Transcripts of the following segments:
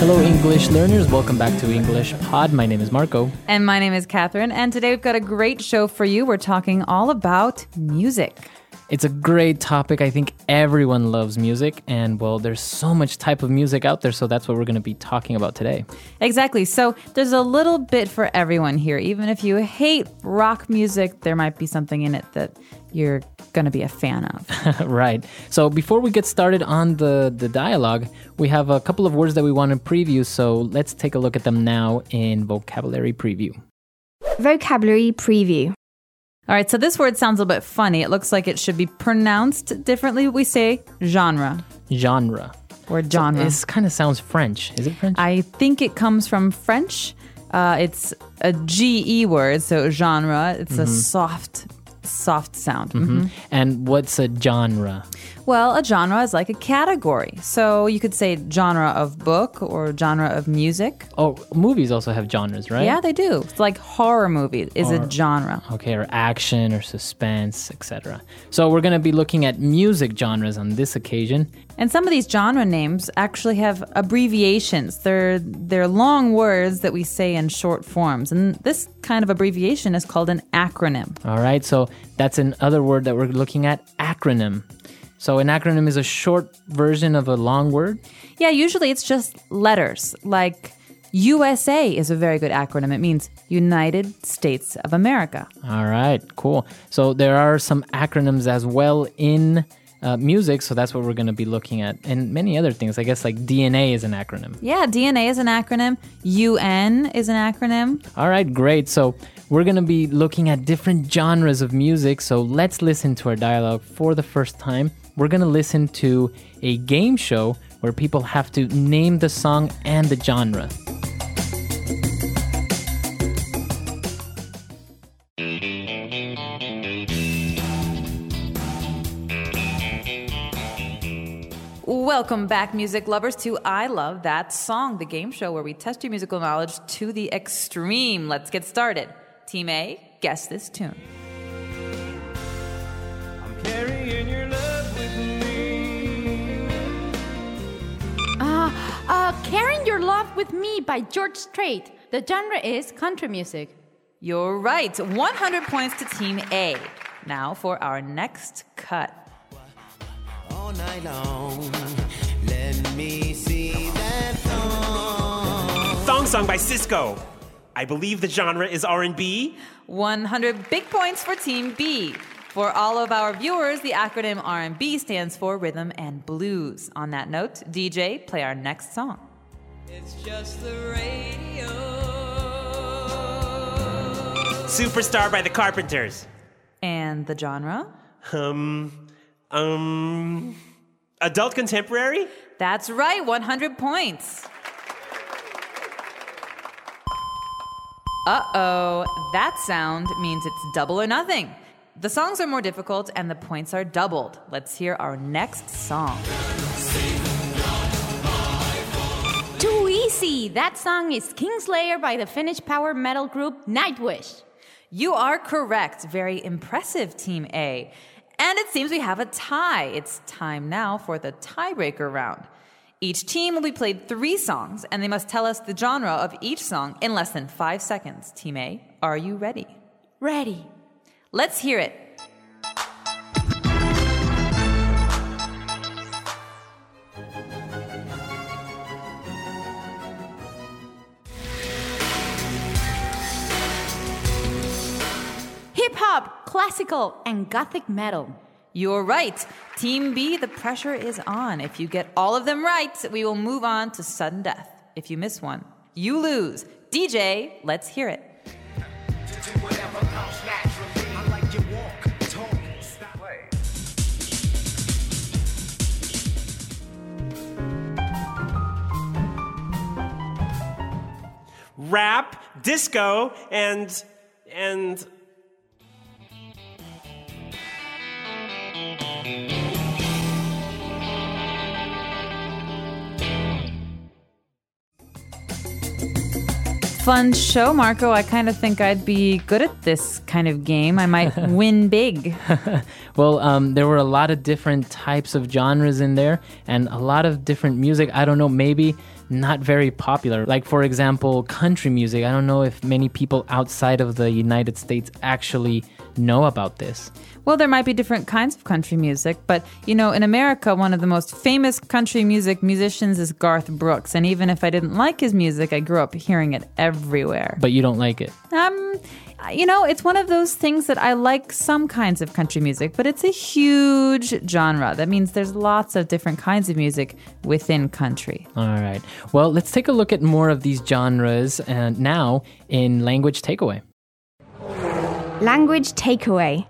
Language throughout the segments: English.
Hello, English learners. Welcome back to English Pod. My name is Marco. And my name is Catherine. And today we've got a great show for you. We're talking all about music. It's a great topic. I think everyone loves music. And, well, there's so much type of music out there. So that's what we're going to be talking about today. Exactly. So there's a little bit for everyone here. Even if you hate rock music, there might be something in it that you're going to be a fan of. Right. So before we get started on the dialogue, we have a couple of words that we want to preview. So let's take a look at them now in Vocabulary Preview. Vocabulary Preview. All right, so this word sounds a little bit funny. It looks like it should be pronounced differently. We say genre. Genre. Or genre. So this kind of sounds French. Is it French? I think it comes from French. It's a G-E word, so genre. It's a soft sound. Mm-hmm. And what's a genre? Well, a genre is like a category. So you could say genre of book or genre of music. Oh, movies also have genres, right? Yeah, they do. It's like horror movie is a genre. Okay, or action or suspense, etc. So we're going to be looking at music genres on this occasion. And some of these genre names actually have abbreviations. They're long words that we say in short forms. And this kind of abbreviation is called an acronym. All right, so that's another word that we're looking at, acronym. So an acronym is a short version of a long word? Yeah, usually it's just letters. Like USA is a very good acronym. It means United States of America. All right, cool. So there are some acronyms as well in music, so that's what we're going to be looking at. And many other things, I guess, like DNA is an acronym. Yeah, DNA is an acronym. UN is an acronym. All right, great. So we're going to be looking at different genres of music. So let's listen to our dialogue for the first time. We're going to listen to a game show where people have to name the song and the genre. Welcome back, music lovers, to I Love That Song, the game show where we test your musical knowledge to the extreme. Let's get started. Team A, guess this tune. I'm carrying your love with me. Carrying Your Love With Me by George Strait. The genre is country music. You're right. 100 points to Team A. Now for our next cut. All night long, let me see that song. Thong song by Cisco. I believe the genre is R&B. 100 big points for Team B. For all of our viewers, the acronym R&B stands for Rhythm and Blues. On that note, DJ, play our next song. It's just the radio. Superstar by the Carpenters. And the genre? Adult contemporary? That's right, 100 points. Uh-oh, that sound means it's double or nothing. The songs are more difficult and the points are doubled. Let's hear our next song. Too easy. That song is Kingslayer by the Finnish power metal group Nightwish. You are correct. Very impressive, Team A. And it seems we have a tie. It's time now for the tiebreaker round. Each team will be played 3 songs, and they must tell us the genre of each song in less than 5 seconds. Team A, are you ready? Ready. Let's hear it. Hip-hop, classical, and gothic metal. You're right. Team B, the pressure is on. If you get all of them right, we will move on to sudden death. If you miss one, you lose. DJ, let's hear it. Rap, disco, and fun show, Marco. I kind of think I'd be good at this kind of game. I might win big. Well, there were a lot of different types of genres in there and a lot of different music. I don't know, maybe not very popular. Like, for example, country music. I don't know if many people outside of the United States actually know about this. Well, there might be different kinds of country music, but, you know, in America, one of the most famous country music musicians is Garth Brooks. And even if I didn't like his music, I grew up hearing it everywhere. But you don't like it. You know, it's one of those things that I like some kinds of country music, but it's a huge genre. That means there's lots of different kinds of music within country. All right. Well, let's take a look at more of these genres now in Language Takeaway. Language takeaway.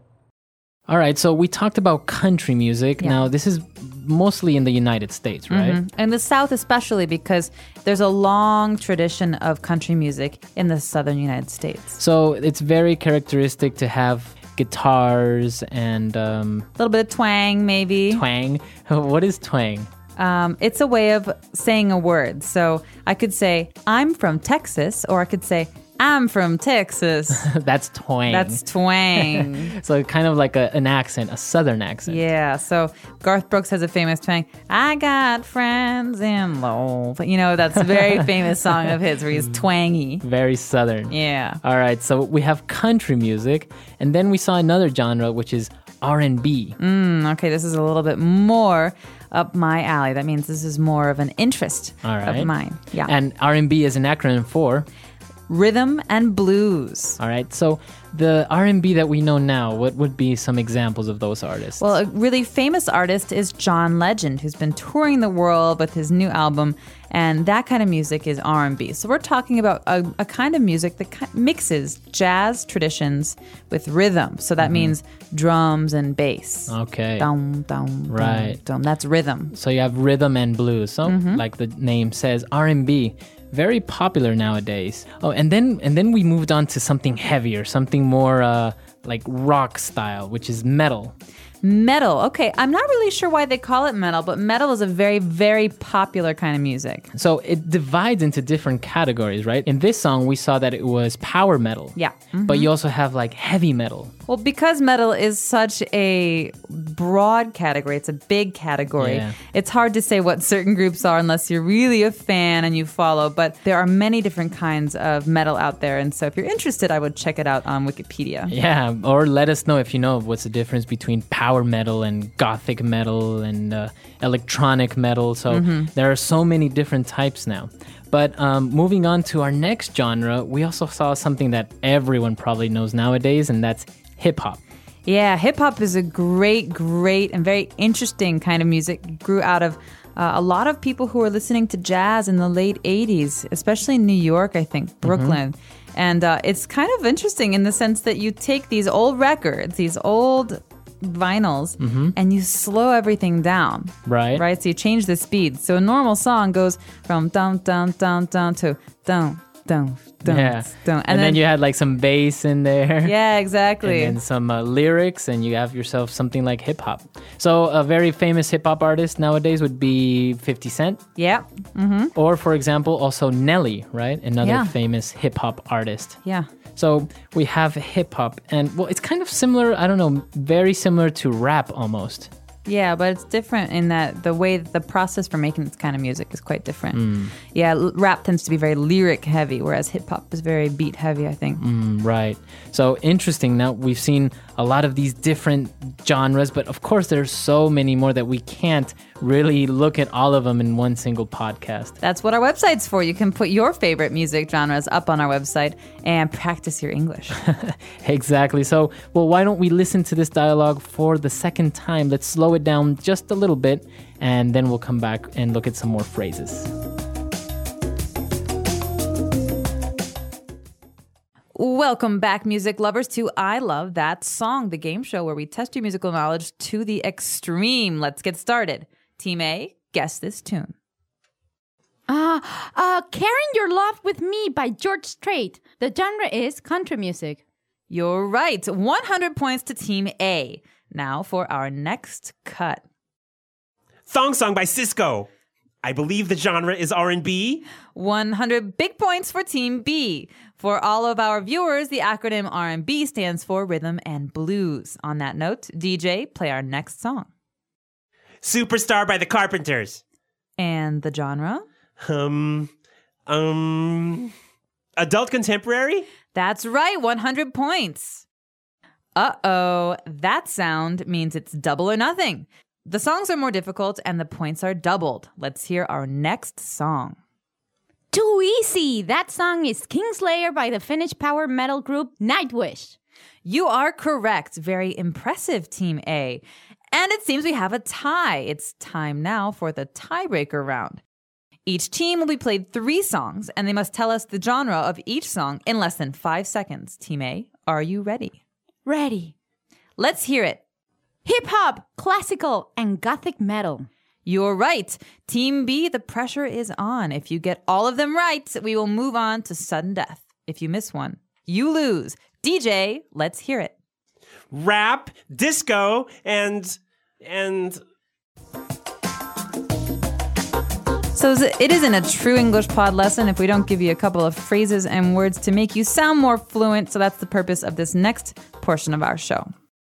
All right, so we talked about country music. Yeah. Now, this is mostly in the United States, right? And the South especially, because there's a long tradition of country music in the southern United States. So it's very characteristic to have guitars and A little bit of twang, maybe. twang. What is twang? It's a way of saying a word. So I could say, I'm from Texas, or I could say, I'm from Texas. That's twang. That's twang. So kind of like an accent, a southern accent. Yeah, so Garth Brooks has a famous twang. I got friends in love. You know, that's a very famous song of his where he's twangy. Very southern. Yeah. All right, so we have country music, and then we saw another genre, which is R&B. Okay, this is a little bit more up my alley. That means this is more of an interest All right. of mine. Yeah. And R&B is an acronym for... Rhythm and blues. All right, so the R&B that we know now, what would be some examples of those artists? Well, a really famous artist is John Legend, who's been touring the world with his new album, and that kind of music is R&B. So we're talking about a kind of music that mixes jazz traditions with rhythm. So that means drums and bass. Okay. Dum, dum, Right. dum, dum. That's rhythm. So you have rhythm and blues. So like the name says, R&B, very popular nowadays. Oh, and then we moved on to something heavier, something more like rock style, which is metal. Metal. Okay, I'm not really sure why they call it metal, but metal is a very, very popular kind of music. So it divides into different categories, right? In this song, we saw that it was power metal. Yeah. But you also have like heavy metal. Well, because metal is such a broad category, it's a big category, Yeah. it's hard to say what certain groups are unless you're really a fan and you follow. But there are many different kinds of metal out there. And so if you're interested, I would check it out on Wikipedia. Yeah, or let us know if you know what's the difference between power metal and gothic metal and electronic metal. So there are so many different types now. But moving on to our next genre, we also saw something that everyone probably knows nowadays, and that's hip-hop. Yeah, hip hop is a great, great, and very interesting kind of music. It grew out of a lot of people who were listening to jazz in the late 80s, especially in New York, I think, Brooklyn. And it's kind of interesting in the sense that you take these old records, these old vinyls, and you slow everything down. Right. Right? So you change the speed. So a normal song goes from down, down, down, down to down, down, down, Yeah. down. And then you had like some bass in there. Yeah, exactly. And then some lyrics, and you have yourself something like hip-hop. So a very famous hip-hop artist nowadays would be 50 Cent. Yeah. Or, for example, also Nelly, right? Another Yeah. famous hip-hop artist. Yeah. So we have hip-hop, and, well, it's kind of similar, I don't know, very similar to rap almost. Yeah, but it's different in that the way the process for making this kind of music is quite different. Yeah, rap tends to be very lyric heavy, whereas hip hop is very beat heavy, I think. Right. So interesting. Now we've seen a lot of these different genres, but of course there's so many more that we can't really look at all of them in one single podcast. That's what our website's for. You can put your favorite music genres up on our website and practice your English. Exactly. So, well, why don't we listen to this dialogue for the second time? Let's slow it down just a little bit, and then we'll come back and look at some more phrases. Welcome back, music lovers, to I Love That Song, the game show where we test your musical knowledge to the extreme. Let's get started. Team A, guess this tune. Carrying Your Love with Me by George Strait. The genre is country music. You're right. 100 points to Team A. Now for our next cut. Thong Song by Cisco. I believe the genre is R&B. 100 big points for Team B. For all of our viewers, the acronym R&B stands for Rhythm and Blues. On that note, DJ, play our next song. Superstar by the Carpenters. And the genre? Adult contemporary? That's right, 100 points. Uh-oh, that sound means it's double or nothing. The songs are more difficult and the points are doubled. Let's hear our next song. Too easy. That song is Kingslayer by the Finnish power metal group Nightwish. You are correct. Very impressive, Team A. And it seems we have a tie. It's time now for the tiebreaker round. Each team will be played 3 songs, and they must tell us the genre of each song in less than 5 seconds. Team A, are you ready? Ready. Let's hear it. Hip-hop, classical, and gothic metal. You're right. Team B, the pressure is on. If you get all of them right, we will move on to sudden death. If you miss one, you lose. DJ, let's hear it. Rap, disco, and So it isn't a true English pod lesson if we don't give you a couple of phrases and words to make you sound more fluent. So that's the purpose of this next portion of our show.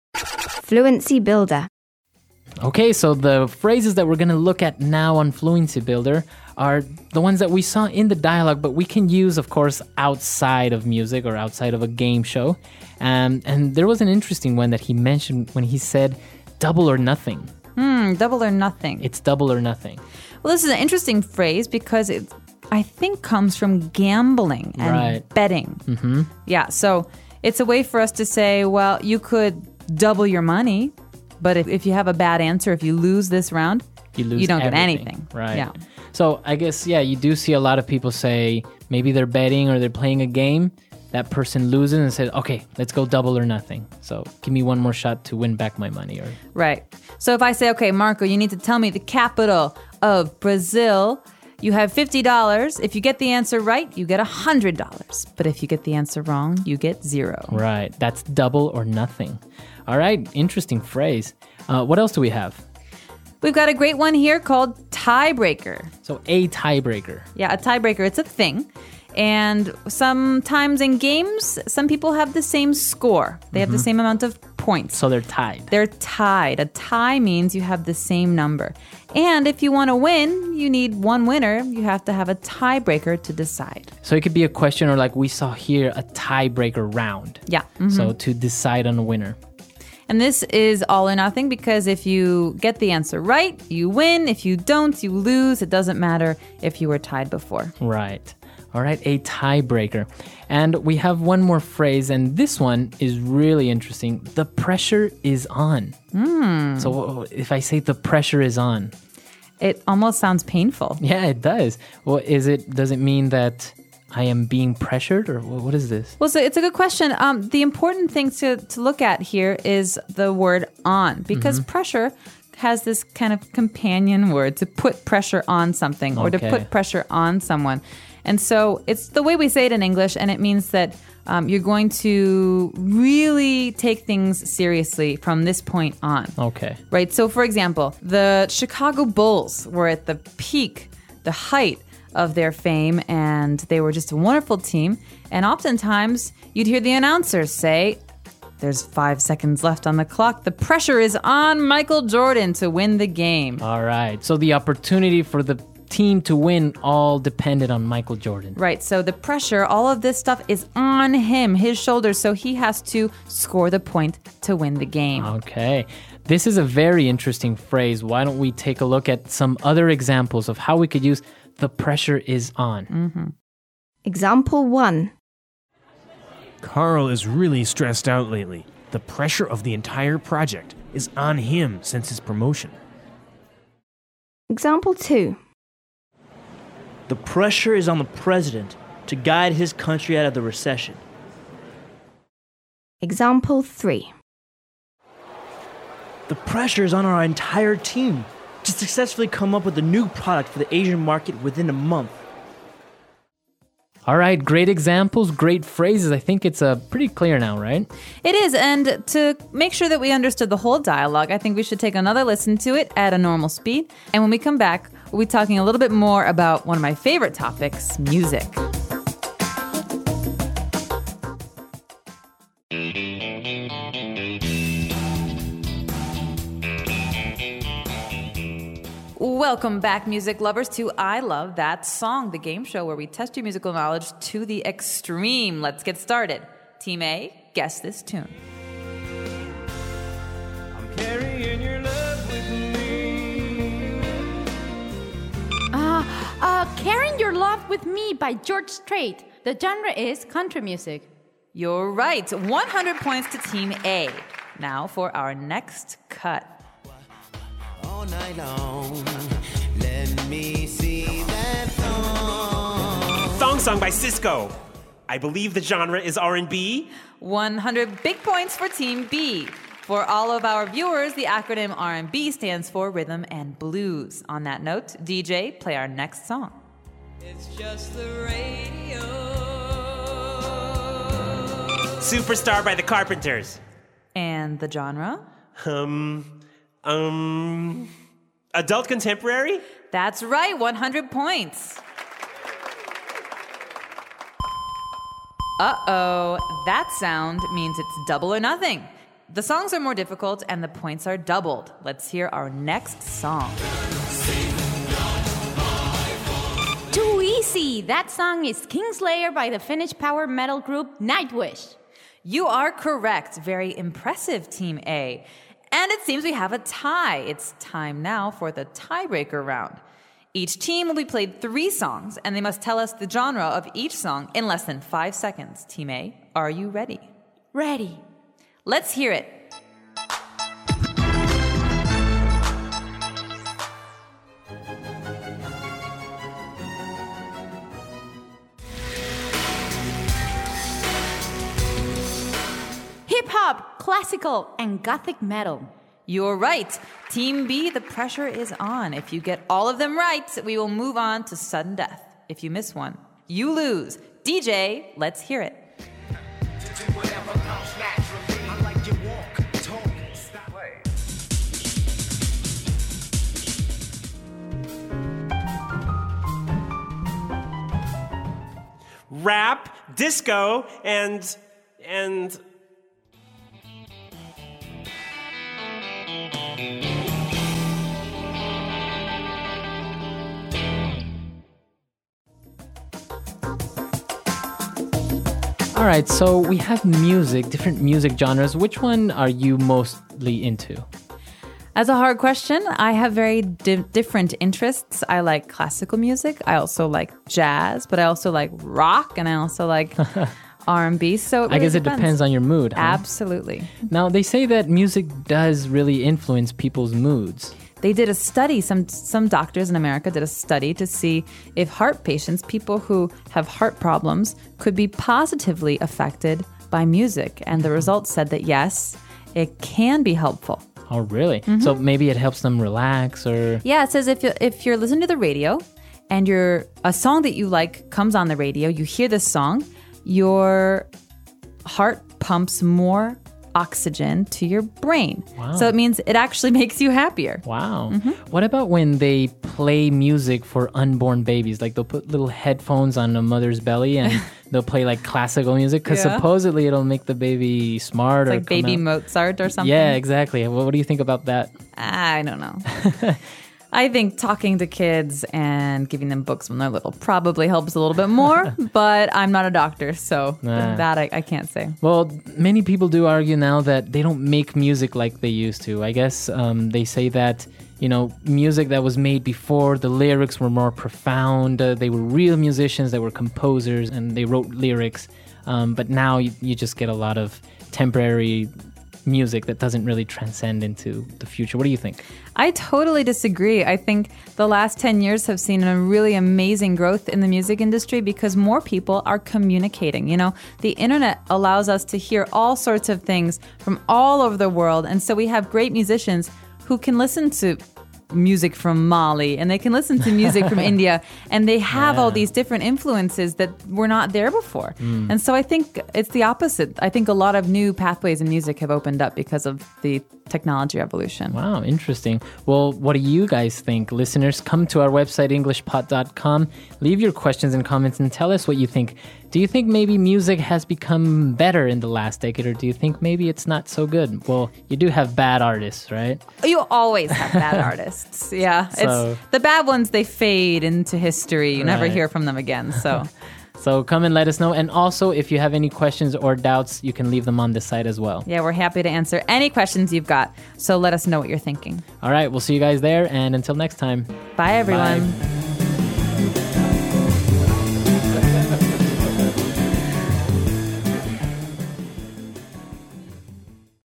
Fluency Builder. Okay, so the phrases that we're going to look at now on Fluency Builder are the ones that we saw in the dialogue, but we can use, of course, outside of music or outside of a game show. And there was an interesting one that he mentioned when he said double or nothing. Double or nothing. It's double or nothing. Well, this is an interesting phrase because it, I think, comes from gambling and betting. Mm-hmm. Yeah, so it's a way for us to say, well, you could double your money, but if you have a bad answer, if you lose this round, you don't get anything. Right. Yeah. So I guess, yeah, you do see a lot of people say maybe they're betting or they're playing a game. That person loses and says, okay, let's go double or nothing. So give me one more shot to win back my money. Right. So if I say, okay, Marco, you need to tell me the capital of Brazil, you have $50. If you get the answer right, you get $100. But if you get the answer wrong, you get 0. Right. That's double or nothing. All right. Interesting phrase. What else do we have? We've got a great one here called tiebreaker. So a tiebreaker. Yeah, a tiebreaker. It's a thing. And sometimes in games, some people have the same score. They have the same amount of points. So they're tied. They're tied. A tie means you have the same number. And if you want to win, you need one winner. You have to have a tiebreaker to decide. So it could be a question, or like we saw here, a tiebreaker round. Yeah. So to decide on a winner. And this is all or nothing because if you get the answer right, you win. If you don't, you lose. It doesn't matter if you were tied before. Right. All right, a tiebreaker. And we have one more phrase, and this one is really interesting. The pressure is on. So if I say the pressure is on, it almost sounds painful. Yeah, it does. Well, does it mean that I am being pressured, or what is this? Well, so it's a good question. The important thing to look at here is the word on, because pressure has this kind of companion word to put pressure on something or to put pressure on someone. And so it's the way we say it in English, and it means that you're going to really take things seriously from this point on. Okay. Right? So, for example, the Chicago Bulls were at the peak, the height of their fame, and they were just a wonderful team. And oftentimes, you'd hear the announcers say, there's 5 seconds left on the clock. The pressure is on Michael Jordan to win the game. All right. So the opportunity for the team to win all depended on Michael Jordan. Right. So the pressure, all of this stuff is on him, his shoulders. So he has to score the point to win the game. Okay. This is a very interesting phrase. Why don't we take a look at some other examples of how we could use the pressure is on? Example 1. Carl is really stressed out lately. The pressure of the entire project is on him since his promotion. Example 2. The pressure is on the president to guide his country out of the recession. Example 3. The pressure is on our entire team to successfully come up with a new product for the Asian market within a month. All right, great examples, great phrases. I think it's pretty clear now, right? It is, and to make sure that we understood the whole dialogue, I think we should take another listen to it at a normal speed. And when we come back, we'll be talking a little bit more about one of my favorite topics, music. Welcome back, music lovers, to I Love That Song, the game show where we test your musical knowledge to the extreme. Let's get started. Team A, guess this tune. I'm carrying your love with me. Carrying Your Love With Me by George Strait. The genre is country music. You're right. 100 points to Team A. Now for our next cut. All night long, let me see that thong. Thong Song by Cisco. I believe the genre is R&B. 100 big points for Team B. For all of our viewers, the acronym R&B stands for Rhythm and Blues. On that note, DJ, play our next song. It's just the radio. Superstar by the Carpenters. And the genre? Adult contemporary? That's right, 100 points. Uh-oh, that sound means it's double or nothing. The songs are more difficult and the points are doubled. Let's hear our next song. Too Easy. That song is Kingslayer by the Finnish power metal group Nightwish. You are correct. Very impressive, Team A. And it seems we have a tie. It's time now for the tiebreaker round. Each team will be played 3 songs, and they must tell us the genre of each song in less than 5 seconds. Team A, are you ready? Ready. Let's hear it. Hip-hop, classical, and gothic metal. You're right. Team B, the pressure is on. If you get all of them right, we will move on to sudden death. If you miss one, you lose. DJ, let's hear it. Rap, disco, and All right, so we have music, different music genres. Which one are you mostly into? As a hard question, I have very different interests. I like classical music. I also like jazz, but I also like rock, and I also like R&B. So it really I guess it depends on your mood. Huh? Absolutely. Now, they say that music does really influence people's moods. They did a study, some doctors in America did a study to see if heart patients, people who have heart problems, could be positively affected by music. And the results said that yes, it can be helpful. Oh, really? Mm-hmm. So maybe it helps them relax or... Yeah, it says if you're listening to the radio and a song that you like comes on the radio, you hear this song, your heart pumps more oxygen to your brain. Wow. So it means it actually makes you happier. Wow. Mm-hmm. What about when they play music for unborn babies? Like they'll put little headphones on the mother's belly and they'll play like classical music because supposedly it'll make the baby smart. It's or like baby out. Mozart or something. Yeah, exactly. What do you think about that? I don't know. I think talking to kids and giving them books when they're little probably helps a little bit more, but I'm not a doctor, so that I can't say. Well, many people do argue now that they don't make music like they used to. I guess they say that, music that was made before, the lyrics were more profound. They were real musicians, they were composers, and they wrote lyrics. But now you just get a lot of temporary music that doesn't really transcend into the future. What do you think? I totally disagree. I think the last 10 years have seen a really amazing growth in the music industry because more people are communicating. The internet allows us to hear all sorts of things from all over the world. And so we have great musicians who can listen to music from Mali and they can listen to music from India, and they have all these different influences that were not there before. And so I think it's the opposite. I think a lot of new pathways in music have opened up because of the technology revolution. Wow, interesting. Well, what do you guys think? Listeners, come to our website, englishpot.com. Leave your questions and comments and tell us what you think. Do you think maybe music has become better in the last decade, or do you think maybe it's not so good? Well, you do have bad artists, right? You always have bad artists. Yeah. It's the bad ones, they fade into history. You never hear from them again. So come and let us know. And also, if you have any questions or doubts, you can leave them on the site as well. Yeah, we're happy to answer any questions you've got. So let us know what you're thinking. All right, we'll see you guys there. And until next time. Bye, everyone. Bye.